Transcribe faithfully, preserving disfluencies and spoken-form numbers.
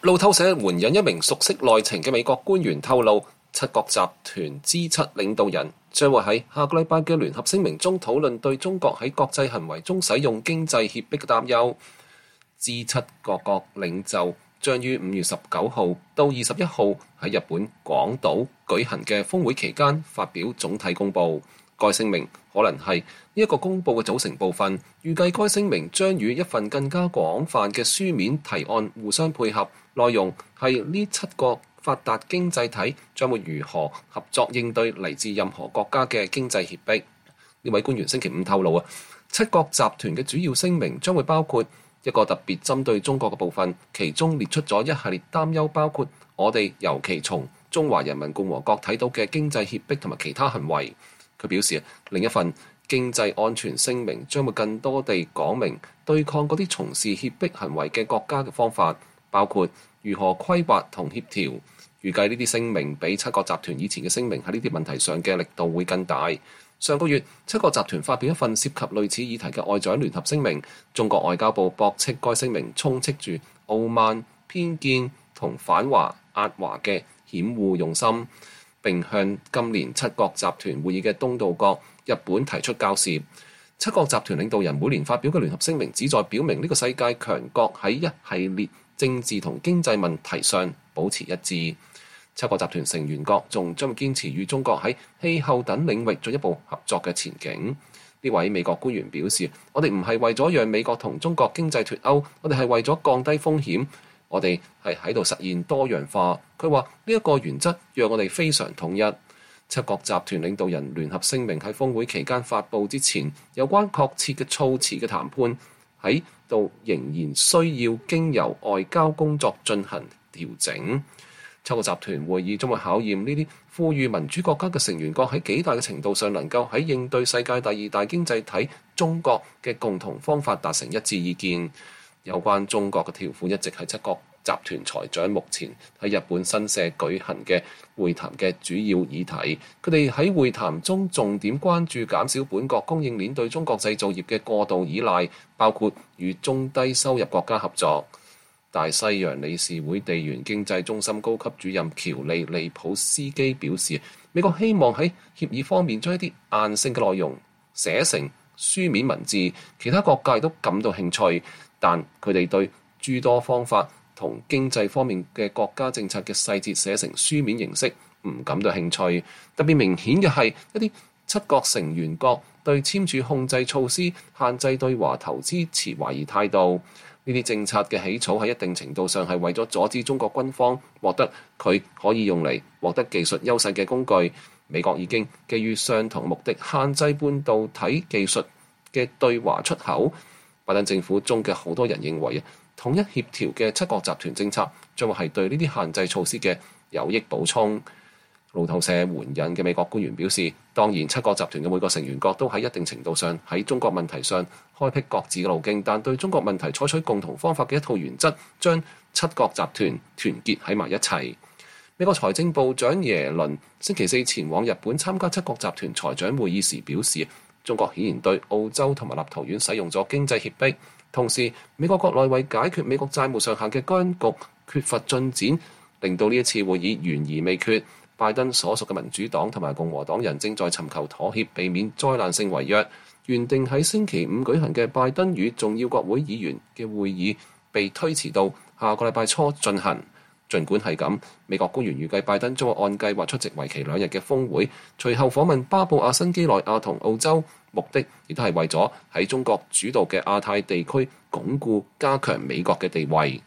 路透社援引一名熟悉內情嘅美國官員透露，七國集團 G 七領導人將會喺下個禮拜嘅聯合聲明中討論對中國喺國際行為中使用經濟脅迫嘅擔憂。G 七各國領袖將於五月十九號到二十一號喺日本廣島舉行嘅峰會期間發表總體公報。該聲明可能係呢一個公報嘅組成部分，預計該聲明將與一份更加廣泛嘅書面提案互相配合，內容係呢七個發達經濟體將會如何合作應對嚟自任何國家嘅經濟脅迫。呢位官員星期五透露啊，七國集團嘅主要聲明將會包括一個特別針對中國嘅部分，其中列出咗一系列擔憂，包括我哋尤其從中華人民共和國睇到嘅經濟脅迫同埋其他行為。佢表示，另一份經濟安全聲明將會更多地講明對抗嗰啲從事脅迫行為嘅國家嘅方法，包括如何規劃同協調。預計呢啲聲明比七國集團以前嘅聲明喺呢啲問題上嘅力度會更大。上個月，七國集團發表一份涉及類似議題嘅外長聯合聲明，中國外交部駁斥該聲明充斥住傲慢、偏見同反華壓華嘅險惡用心，並向今年七國集團會議嘅東道國日本提出交涉。七國集團領導人每年發表嘅聯合聲明旨在表明呢個世界強國喺一系列政治同經濟問題上保持一致。七國集團成員國仲將會堅持與中國喺氣候等領域進一步合作嘅前景。呢位美國官員表示，我哋唔係為咗讓美國同中國經濟脫鈎，我哋係為咗降低風險，我哋係喺度實現多樣化。佢話呢一個原則讓我哋非常統一。七國集團領導人聯合聲明喺峰會期間發布之前，有關確切嘅措辭嘅談判喺度仍然需要經由外交工作進行調整。七國集團會議將會考驗呢啲富裕民主國家嘅成員國喺幾大嘅程度上能夠喺應對世界第二大經濟體中國嘅共同方法達成一致意見。有關中國嘅條款一直係七國集團財長目前喺日本新社舉行嘅會談嘅主要議題。佢哋喺會談中重點關注減少本國供應鏈對中國製造業嘅過度依賴，包括與中低收入國家合作。大西洋理事會地緣經濟中心高級主任喬利利普斯基表示，美國希望喺協議方面將一啲硬性嘅內容寫成書面文字，其他各界都感到興趣，但佢哋對諸多方法同經濟方面嘅國家政策嘅細節寫成書面形式唔感到興趣。特別明顯嘅係一啲七國成員國對簽署控制措施、限制對華投資持懷疑態度。呢啲政策嘅起草喺一定程度上係為咗阻止中國軍方獲得佢可以用嚟獲得技術優勢嘅工具。美國已經基於相同目的限制半導體技術嘅對華出口。拜登政府中嘅好多人認為啊，統一協調嘅七國集團政策將會係對呢啲限制措施嘅有益補充。路透社援引嘅美國官員表示，當然七國集團嘅每個成員國都喺一定程度上喺中國問題上開闢各自嘅路徑，但對中國問題採取共同方法嘅一套原則，將七國集團團結喺埋一齊。美國財政部長耶倫星期四前往日本參加七國集團財長會議時表示，中國顯然對澳洲同埋立陶宛使用咗經濟脅迫，同時美國國內為解決美國債務上限嘅僵局缺乏進展，令到呢一次會議懸而未決。拜登所屬嘅民主黨同埋共和黨人正在尋求妥協，避免災難性違約。原定喺星期五舉行嘅拜登與重要國會議員嘅會議被推遲到下個禮拜初進行。儘管係咁，美國官員預計拜登將會按計劃出席為期兩日嘅峰會，隨後訪問巴布亞新幾內亞同澳洲，目的亦都係為咗喺中國主導嘅亞太地區鞏固加強美國嘅地位。